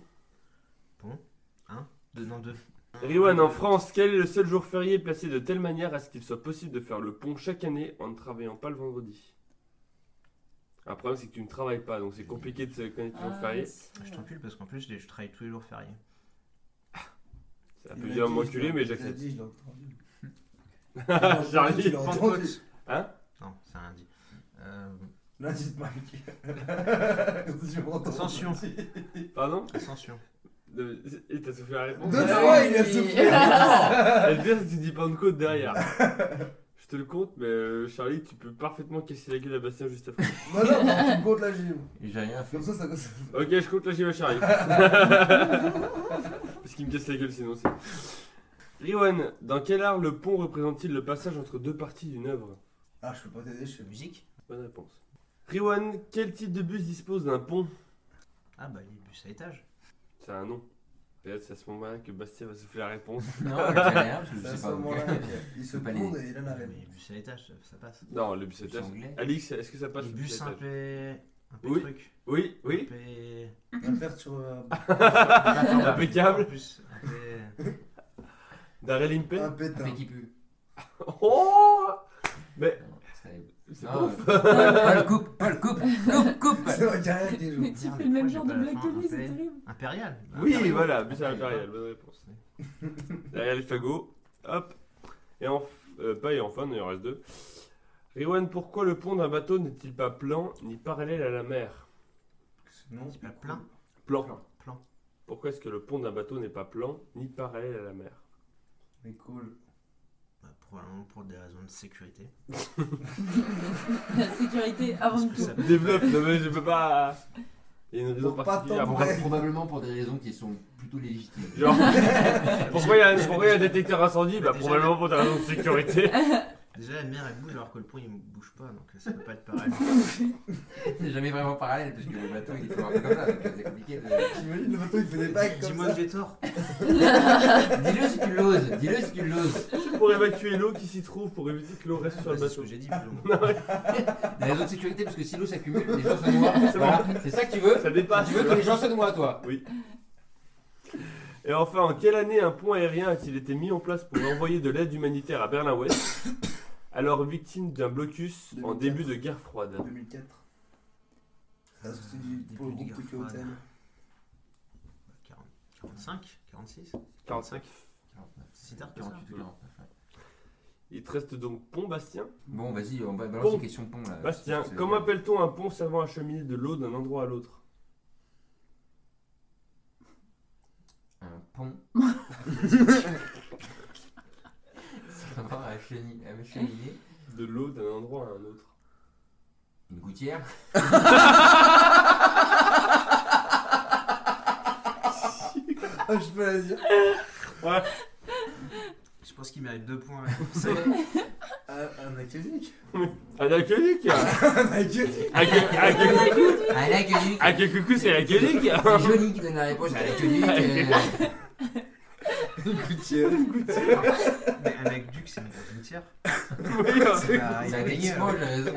Non, 2. Riwan, en France, quel est le seul jour férié placé de telle manière à ce qu'il soit possible de faire le pont chaque année en ne travaillant pas le vendredi? Le problème, c'est que tu ne travailles pas, donc c'est compliqué de se connaître le jour férié. Je t'encule parce qu'en plus je travaille tous les jours fériés. C'est un peu bien m'enculer, mais Il a j'accepte. dit, je l'ai entendu. Charlie, Tu l'as entendu. Hein? Non, c'est un lundi. Lundi de Mike. Attention. Pardon? Ascension. Il t'a soufflé la réponse? Deux fois, il a soufflé. Et le pire, c'est que tu dis Pentecôte derrière. Je te le compte, mais Charlie, tu peux parfaitement casser la gueule à Bastien juste après. Non, non, non, tu me comptes la gym. J'ai rien fait. Comme ça cause. Ok, je compte la gym à Charlie. Parce qu'il me casse la gueule sinon c'est. Riwan, dans quel art le pont représente-t-il le passage entre deux parties d'une œuvre? Ah, je peux pas t'aider, je fais Musique. Bonne réponse. Riwan, quel type de bus dispose d'un pont? Ah bah les bus à étage. C'est un nom. Peut-être c'est à ce moment-là que Bastien va souffler la réponse. Non, j'ai rien parce que je C'est à sais ce pas. moment-là il se pas les- tourne et il a la Mais réponse. les bus à étage ça passe. Non, le bus à C'est étage. anglais. Alix, est-ce que ça passe Les le bus bus à un étage? peu Oui. truc. Oui, Un oui. peu. Un père sur. Impeccable. En plus, un peu. Darrell Impey. Un Un pétard. fait qui pue. Oh. Mais Non, c'est terrible. c'est Non, ouf. Paul, coupe. C'est vrai qu'il y a rien qui joue. Mais tu Merde, fais le même pourquoi genre j'ai de pas la blague fin, que lui, un c'est peu terrible. Impérial. Oui, Impérial. voilà, bus à l'impérial, bonne réponse. Derrière les fagots, hop. Et pas et enfin, il en reste deux. Riwan, pourquoi le pont d'un bateau n'est-il pas plan ni parallèle à la mer? Non, C'est pas plein. Plan. Plan. Pourquoi est-ce que le pont d'un bateau n'est pas plan ni parallèle à la mer? Mais cool. Bah, probablement pour des raisons de sécurité. La sécurité avant Parce tout. que ça- Développe, non mais je peux pas. Il y a une raison Pour pas particulière. t'embrouiller. Probablement pour des raisons qui sont plutôt légitimes. Genre, pourquoi il y a un détecteur incendie? Bah, probablement pour des raisons de sécurité. Déjà la mer elle bouge alors que le pont il bouge pas donc ça peut pas être pareil. C'est jamais vraiment parallèle parce que le bateau il est toujours un peu comme ça donc c'est compliqué de. T'imagines le bateau il fait des vagues comme Dis-moi ça. que j'ai tort. Dis-le si tu l'oses, dis-le si tu l'oses. C'est pour évacuer l'eau qui s'y trouve pour éviter que l'eau reste sur le C'est ce bateau. que j'ai dit plus ou moins. Des raisons de sécurité parce que si l'eau s'accumule, les gens se noient. C'est Voilà. C'est ça que tu veux? Ça dépasse. Tu veux que les gens se noient toi? Oui. Et enfin, en quelle année un pont aérien a-t-il été mis en place pour envoyer de l'aide humanitaire à Berlin-Ouest, alors victime d'un blocus en 2004. début de guerre froide? 2004. Ça se dit pour le Début groupe de Tokyo guerre Hotel. 45, 46, 45. 49. c'est tard que 48 ou ça. 49. Ouais. Il te reste donc pont, Bastien. Bon, vas-y, on va balancer Pont. une question de pont là. Bastien, C'est- comment appelle-t-on un pont servant à acheminer de l'eau d'un endroit à l'autre? Un pont. Ça va acheminer. De l'eau d'un endroit à un autre. Une gouttière. Ah, je peux la dire. Je pense qu'il mérite 2 points. Un aqueduc. Un aqueduc. Un aqueduc. Un aqueduc. Aqueduc, c'est l'aqueduc. C'est Johnny qui donne la réponse à l'aqueduc. Une gouttière. Mais un aqueduc c'est une grosse gouttière. Oui, C'est pas- il C'est a un gagné. équipement, j'ai raison.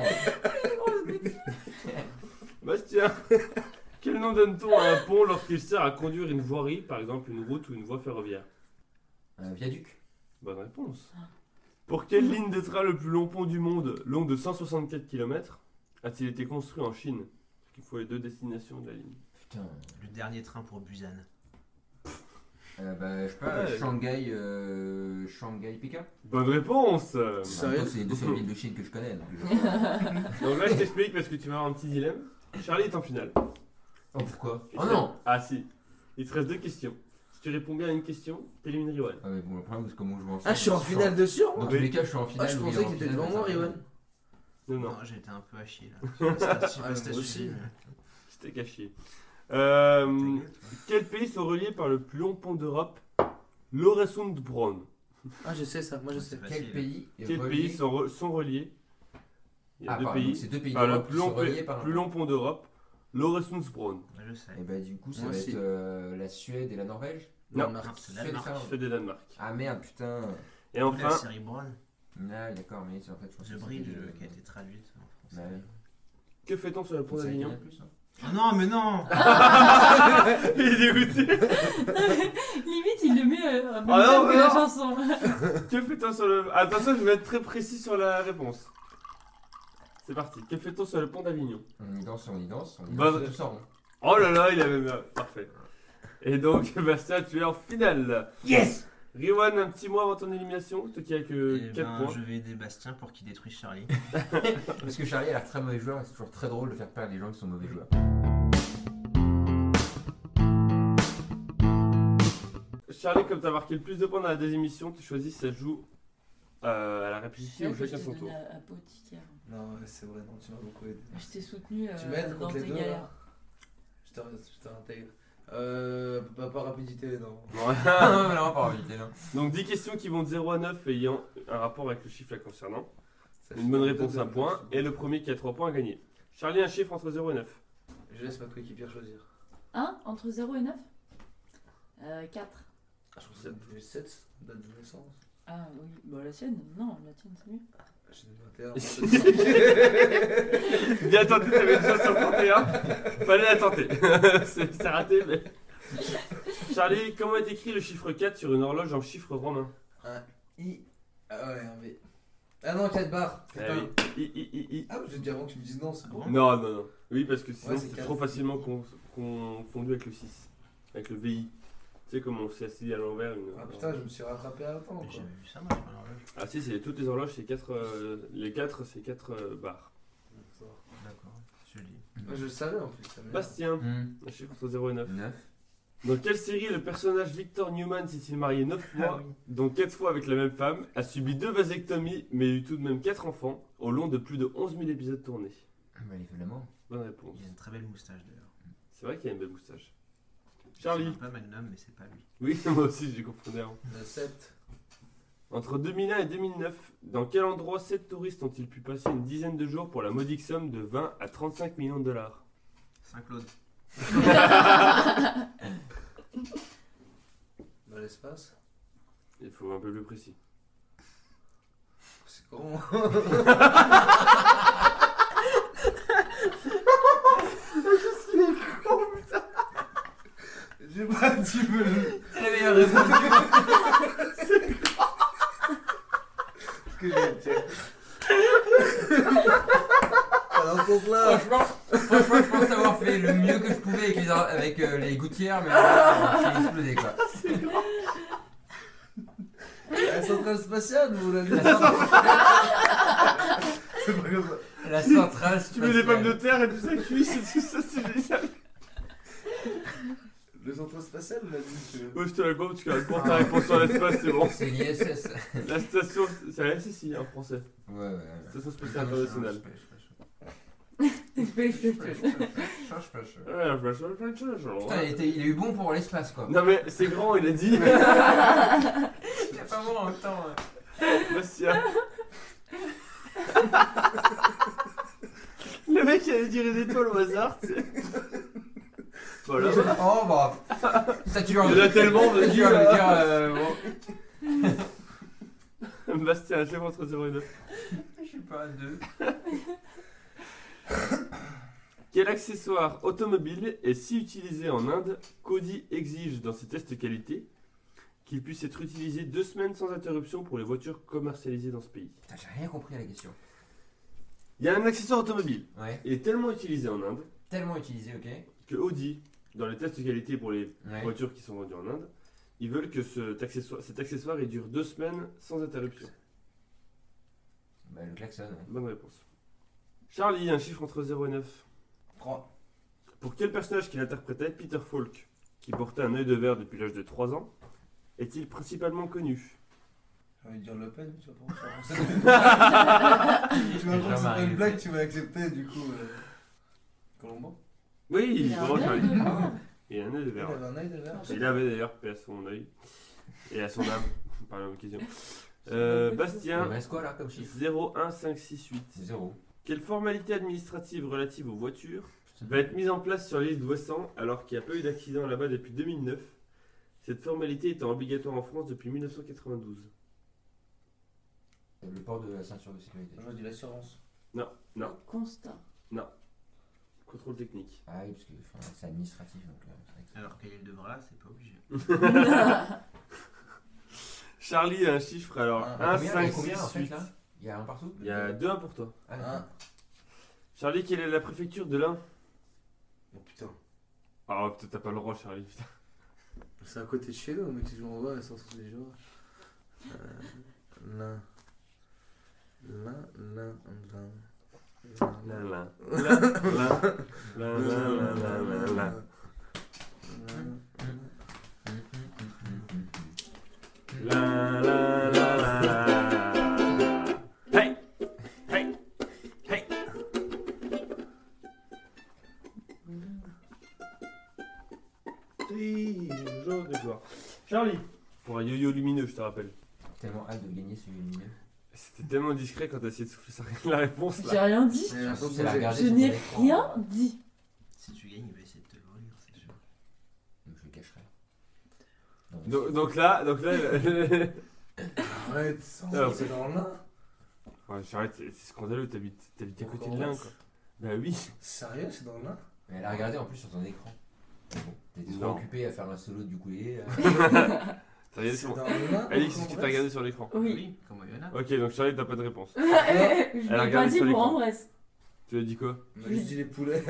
Bastien, quel nom donne-t-on à un pont lorsqu'il sert à conduire une voirie, par exemple une route ou une voie ferroviaire? Un viaduc. Bonne réponse. Pour quelle ligne de train le plus long pont du monde, long de 164 km, a-t-il été construit en Chine? Parce qu'il faut les deux destinations de la ligne. Putain. Le dernier train pour Busan. Je sais pas, Ouais. Shanghai Pika. Bonne réponse. Sérieux? C'est les deux seules villes de Chine que je connais. Donc là, je t'explique parce que tu vas avoir un petit dilemme. Charlie est en finale. Oh, pourquoi Il Oh te non reste- Ah si. Il te reste 2 questions. Si tu réponds bien à une question, t'élimines Riwan. Ah, mais bon, le problème, c'est comment on joue ensemble. Ah, je suis en finale de sûr, Dans moi. tous les cas, je suis en finale. Ah, je lui, il est pensais en qu'il était finale, devant moi, ça, Riwan. Non, non, Non, j'étais un peu à chier là. Je sais pas si- Ah, si t'as moi suivi, aussi. mais- c'était caché. Ta gueule, toi. Quels pays sont reliés par le plus long pont d'Europe, l'Øresundbron? Ah, je sais ça, moi je sais. C'est Quel facile. pays est Quels relié- pays sont reliés? Il y a Ah, deux pardon, pays. c'est deux pays Par le d'Europe plus qui sont long, reliés par un plus long pont d'Europe, l'Øresundbron. Je sais. Et bah, du coup, ça Moi va aussi. être la Suède et la Norvège. Non. Danemark. Non, c'est Suède et Danemark. Finlande. Fait de Danemark. Ah merde, putain. Et La enfin, série Braun, Ah, d'accord, mais c'est en fait, je pense The que Bridge, c'était- qui a été traduite en français. Ouais. que fait-on sur le pont Ça a été d'Avignon? bien plus, hein. Oh non, mais non. Il est dégoûté. Limite, il le met en même Ah non, temps que mais la non. chanson. Que fait-on sur le... Attention, je vais être très précis sur la réponse. C'est parti. Que fait-on sur le pont d'Avignon? On y danse, on y danse, on y Bah, danse, tout ça rond. Oh là là, il avait... Parfait. Et donc, Bastien, tu es en finale. Yes. Riwan, un petit mot avant ton élimination, toi qui as que Eh 4 ben, points. je vais aider Bastien pour qu'il détruise Charlie. Parce que Charlie a l'air très mauvais joueur et c'est toujours très drôle de faire perdre les gens qui sont mauvais joueurs. Charlie, comme tu as marqué le plus de points dans la deuxième émission, tu choisis si ça joue à la répétition ou Je chacun son tour. à Boutique hier. Non, ouais, c'est vrai, non, tu m'as beaucoup aidé. Je t'ai soutenu Tu m'aides dans contre les tes deux galères. là. Je te réintègre. Pas rapidité, non. non, vraiment pas envie, non. Donc 10 questions qui vont de 0 à 9 ayant un rapport avec le chiffre la concernant. Ça Une fait bonne deux réponse, de un point. Et le premier qui a 3 points a gagné. Charlie, un chiffre entre 0 et 9. Je laisse ma coéquipière choisir. 1 entre 0 et 9 4. Ah, je pense que j'ai 7, date de naissance. Ah oui, bah la sienne, non, la tienne c'est mieux. J'ai 21. Bien tenté, t'avais une chance sur 31. Fallait la tenter. C'est raté, mais. Charlie, comment est écrit le chiffre 4 sur une horloge en chiffres romains? Un I. Ah ouais, un V. Ah non, 4 barres. Ah Putain. oui. I. Ah, j'ai dit avant que tu me dises non, c'est bon. Non, non, non. Oui, parce que sinon Ouais, c'est c'est quatre. trop facilement confondu avec le 6. Avec le VI. Tu sais comment on s'est assis à l'envers une... Ah putain, je me suis rattrapé à temps. Mais Quoi. j'avais vu ça moi sur l'horloge. Ah si, c'est toutes les horloges, c'est 4... les 4, c'est 4 barres. D'accord, je lis. Ouais, je le savais en plus. Ça m'énerve. Bastien, un chiffre entre 0 et 9. 9. Dans quelle série le personnage Victor Newman s'est-il marié 9 fois, dont 4 fois avec la même femme, a subi 2 vasectomies, mais a eu tout de même 4 enfants, au long de plus de 11 000 épisodes tournés? Bah, évidemment. Bonne réponse. Il a une très belle moustache d'ailleurs. C'est vrai qu'il a une belle moustache. Charlie. C'est pas Magnum, mais c'est pas lui. Oui, moi aussi j'ai confondu avant. Le 7. Entre 2001 et 2009, dans quel endroit 7 touristes ont-ils pu passer une dizaine de jours pour la modique somme de 20 à 35 millions de dollars? Saint-Claude. Dans l'espace. Il faut un peu plus précis. C'est con. J'ai pas dit me. C'est la meilleure réponse du monde. Ce que j'ai dit. Pas dans ce sens-là. Franchement, je pense avoir fait le mieux que je pouvais avec les gouttières, mais j'ai explosé quoi. La centrale spatiale, vous l'avez dit. C'est pas comme ça. La centrale Tu mets des pommes de spatiale. terre et puis ça cuit, c'est tout ça, c'est génial. Le centre spatial, vous l'avez dit. Ouais, je te la gomme, tu pour ta réponse sur l'espace, c'est bon. C'est l'ISS. La station, c'est la SSI en français. Ouais. Station spatiale internationale. Change pas. Ouais, Putain, il a eu bon pour l'espace quoi. Non mais c'est grand, il a dit. Il a pas bon en même temps. Bastien. Le mec il allait dire une étoile au hasard, tu sais. Voilà. Oh bah. Ça tu vas Il y en a tellement, ça, tu vas me dire. Bon. Bastien, chef entre 0 et 9. Je sais pas, 2. Quel accessoire automobile est si utilisé en Inde qu'Audi exige dans ses tests qualité qu'il puisse être utilisé 2 semaines sans interruption pour les voitures commercialisées dans ce pays? Putain, j'ai rien compris à la question. Il y a un accessoire automobile. Ouais. Il est tellement utilisé en Inde Tellement utilisé, ok. que Audi, dans les tests qualité pour les Ouais. voitures qui sont vendues en Inde, Ils veulent que cet accessoire il dure 2 semaines sans interruption. Bah, le klaxon. Ouais. Bonne réponse. Charlie, un chiffre entre 0 et 9. 3. Pour quel personnage qu'il interprétait, Peter Falk, qui portait un œil de verre depuis l'âge de 3 ans, est-il principalement connu? J'ai envie de dire Le Pen, tu vois pas. Tu vas voir, c'est pas une blague, tu vas accepter du coup. Colombo. Oui, Il a un vraiment œil Charlie. de verre. Il a un œil de Il verre. avait un œil de verre. Il avait d'ailleurs paix à son œil et à son âme, par la même question. Il Bastien, reste quoi là comme chiffre 0, 1, 5, 6, 8. 0. Quelle formalité administrative relative aux voitures va être mise en place sur l'île d'Ouessant alors qu'il n'y a pas eu d'accident là-bas depuis 2009, cette formalité étant obligatoire en France depuis 1992? Le port de la ceinture de sécurité. J'aurais dit l'assurance. Non, Constat. contrôle technique. Ah oui, parce que enfin, c'est administratif. Donc, c'est vrai que Alors qu'à l'île de Bras, c'est pas obligé. Charlie a un chiffre alors Ah, 1, combien, 5, il y a combien, 6, en fait, 8. là il y a un partout. Il y a 2, 1 pour toi. Ah, Ah, Charlie, quelle est la préfecture de l'Ain? oh putain. Ah, peut-être t'as pas le droit, Charlie. Putain. C'est à côté de chez nous, mec, si je m'envoie, elles sont tous les jours. L'un. La, la. La, la. La, la, la, la. Hey! Hey! Hey! Toujours de gloire. Charlie, pour un yo-yo lumineux, je te rappelle. tellement hâte de gagner ce lumineux. C'était tellement discret quand t'as essayé de souffler ça, la réponse J'ai là. rien dit. C'est la regarder Je sur n'ai ton écran. rien dit. Si tu gagnes, il va essayer de te le voler, c'est sûr. Donc je le cacherai. Non, Donc là, Arrête, Alors, c'est dans l'un. ouais, j'arrête, c'est scandaleux, t'habites à côté de Encore l'Ain ouais. quoi. Bah oui. Sérieux, c'est dans l'un. Mais elle a regardé en plus sur ton écran. Mais bon, t'étais trop Non. occupé à faire un solo du ukulélé. T'as regardé C'est sur... dans l'un. Alix, est-ce que t'as regardé sur l'écran? Oui. Comme Oyonnax. Ok, donc Charlie, t'as pas de réponse. Je l'ai pas regardé dit sur pour l'écran. en Bresse. Tu as dit quoi? On m'a juste dit les poulets.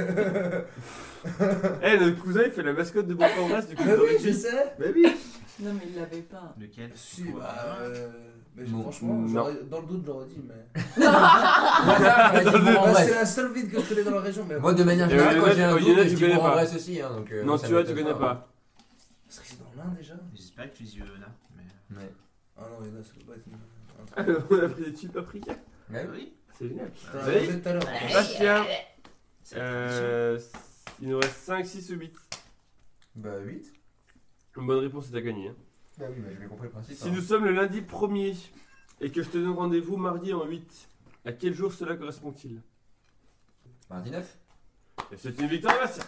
Eh, notre cousin il fait la mascotte de Bourg-en-Bresse du coup. Ah oui, je sais. Bah oui. Non, mais il l'avait pas. Lequel Si, bah. Mais Non. franchement, Non. dans le doute, j'aurais dit, mais. Vas-y, Dans le- bon, en Bah, vrai. c'est la seule ville que je connais dans la région. Mais Moi de manière Et générale, quand Oyonnax, j'ai un doute, Oyonnax, je tu dis connais pour en pas. Bresse aussi. Hein, donc, Non, ça tu vois, tu m'étonne connais hein. pas. Parce que c'est dans l'un déjà. J'espère que tu dis Oyonnax. Mais... Ouais. Ah non, il y en a, ça doit pas être un truc. Alors, on a pris des tubes paprika. Ouais, oui. oui. C'est génial. T'as Vas-y. raconté tout à l'heure. Bastien, C'est la tradition. il nous reste 5, 6 ou 8. Bah 8. Une bonne réponse et t'as gagné. Hein. Bah oui, bah, j'avais compris le principe. Si hein. nous sommes le lundi 1er et que je te donne rendez-vous mardi en 8, à quel jour cela correspond-il? Mardi 9. Et c'est une victoire, Bastien.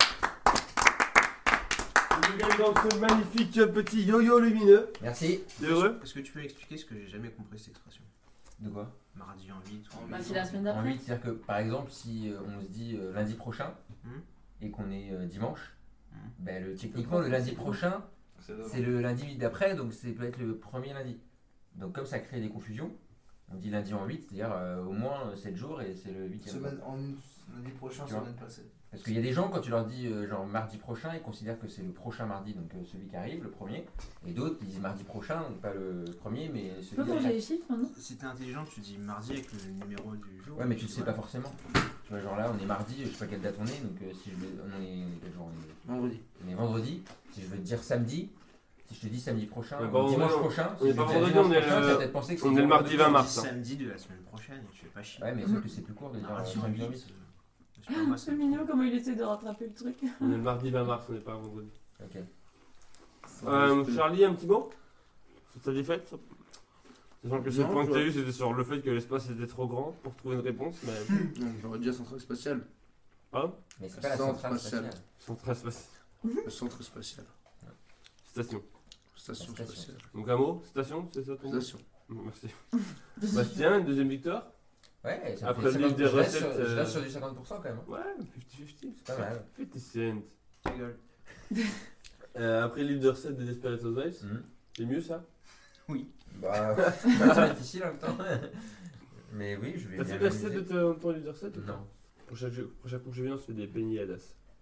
Tu nous gagnes dans ce magnifique petit yo-yo lumineux. Merci. T'es heureux? Est-ce que tu peux expliquer ce que j'ai jamais compris cette expression? De quoi? Mardi en 8 ou en Bah, 8. c'est la semaine En d'après. 8, c'est-à-dire que par exemple, si on se dit lundi prochain Mhm. et qu'on est dimanche, Mhm. bah, techniquement le lundi prochain, C'est c'est le lundi d'après, donc c'est peut être le premier lundi. Donc comme ça crée des confusions, on dit lundi en 8, c'est-à-dire au moins 7 jours et c'est le 8e. Semaine, lundi prochain, Tu vois. semaine passée. Parce qu'il y a des gens, quand tu leur dis genre mardi prochain, ils considèrent que c'est le prochain mardi, donc celui qui arrive, le premier. Et d'autres, ils disent mardi prochain, donc pas le premier, mais Tu peux celui corriger d'après. les chiffres maintenant? Si t'es intelligent, tu dis mardi avec le numéro du jour. Ouais, mais tu le sais pas forcément. Tu vois, genre là, on est mardi, je sais pas quelle date on est, donc si je veux. On est quel jour Vendredi. on est vendredi. Si je veux te dire samedi, si je te dis samedi prochain, Ouais, ou bah, dimanche on est- prochain, on est si je pas veux te dire vendredi, dimanche on est prochain, le- tu vas peut-être penser que c'est on est le mardi 20 mars. Tu dis samedi de la semaine prochaine et tu fais pas chier. Ouais, mais sauf que c'est plus court de dire Mardi en samedi 8. en 8. Je sais pas, moi, C'est mignon comment il essaie de rattraper le truc. On est le mardi 20 mars, on n'est pas vendredi. Ok. Charlie, un petit mot sur ta défaite? Sachant que le seul Non, point que je- t'as eu c'était sur le fait que l'espace était trop grand pour trouver une réponse, mais. Non, j'aurais dit centre spatial. Hein? Mais c'est pas la Centre centrale spatial. spatiale. Centrale spatiale. Le centre spatial. Station. Station Station. spatiale. Donc un mot? Station, c'est ça ton mot? Station. Merci. Bastien, une deuxième victoire? Ouais, ça me Après fait le livre 50%. des Je reste recettes, sur- je reste sur du 50% quand même. hein. Ouais, 50-50. C'est pas mal. 50 cents. Ta gueule. Après le livre de recettes des Desperate Housewives, Mhm. c'est mieux ça? Bah, c'est difficile en même temps. Mais oui, je vais T'as bien fait la recette de m'amuser. ton livre de recettes ou pas? Non. Pour chaque fois que je viens, on se fait des beignets à das.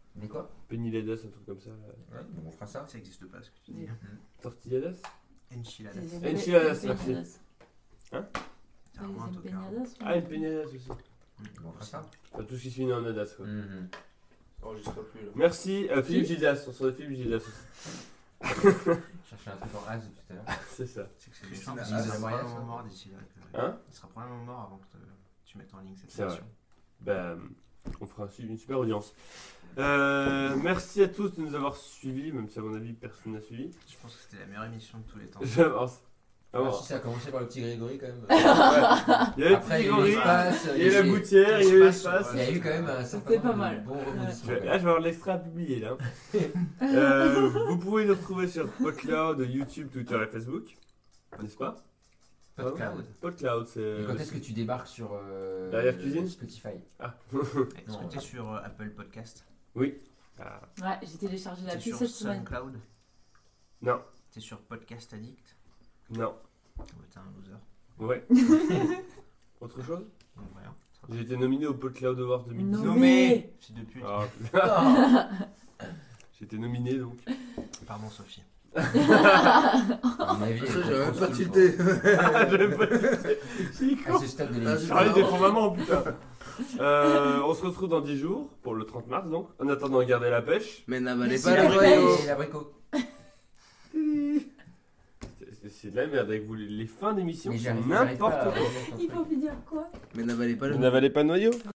Mais quoi? Peniladas, un truc comme ça. Là. Ouais, donc on fera ça. Ça existe pas ce que tu dis. Tortilladas. Enchiladas. Enchiladas, merci. C'est vraiment un tocard. Ah, une peñadas aussi. On fera ça. Enfin, tout ce qui se finit en adas, quoi. Mhm. Ça enregistre plus là. Merci, Philippe Gildas. On sort de Philippe Gildas aussi. Chercher un truc en as tout à l'heure. C'est ça. C'est que c'est C'est méchant, la parce qu'il hache. sera moyen, probablement ça. mort d'ici là. Hein? Il sera probablement mort avant que tu mettes en ligne cette C'est vrai. émission. Ben, on fera une super audience. Merci à tous de nous avoir suivis, même si à mon avis personne n'a suivi. Je pense que c'était la meilleure émission de tous les temps. J'avance. Ah, si ça a commencé par le petit Grégory quand même. Il y a eu le Après, petit il y a eu gorille, l'espace, il y a eu la gouttière, il y a eu l'espace. Il y a eu quand même un certain C'était pas nombre de mal. bons rebondissements. Là, je vais avoir l'extrait à publier là. Vous pouvez nous retrouver sur PodCloud, YouTube, Twitter et Facebook. N'est-ce pas? PodCloud. PodCloud, c'est. Et quand est-ce que tu débarques sur Derrière cuisine Spotify? Ah. Est-ce que tu es sur Apple Podcast? Oui. Ah. Ouais, j'ai téléchargé T'es l'appli sur cette semaine. SoundCloud? Non. T'es sur Podcast Addict? Non. Oh, t'es un loser. Ouais. Autre chose? Donc voilà. J'ai été nominé au PodCloud Award 2019. Nommé. C'est de pute. Ah, Ah. j'ai été nominé donc. Pardon Sophie. À mon avis, Ça, elle j'avais même comprend pas tout, tilté. Ah, j'aime pas À ce stade de Ah, Je l'émission. parlais des fonds maman, putain. On se retrouve dans 10 jours, pour le 30 mars donc. En attendant, gardez la pêche. Mais n'avalez Mais pas si le la noyau. Et l'abricot. C'est de la merde avec vous, les fins d'émission, Mais c'est j'arrive pas à n'importe quoi. remettre un Il truc. faut lui dire quoi? Mais n'avalez pas le Vous n'avalez pas de noyau?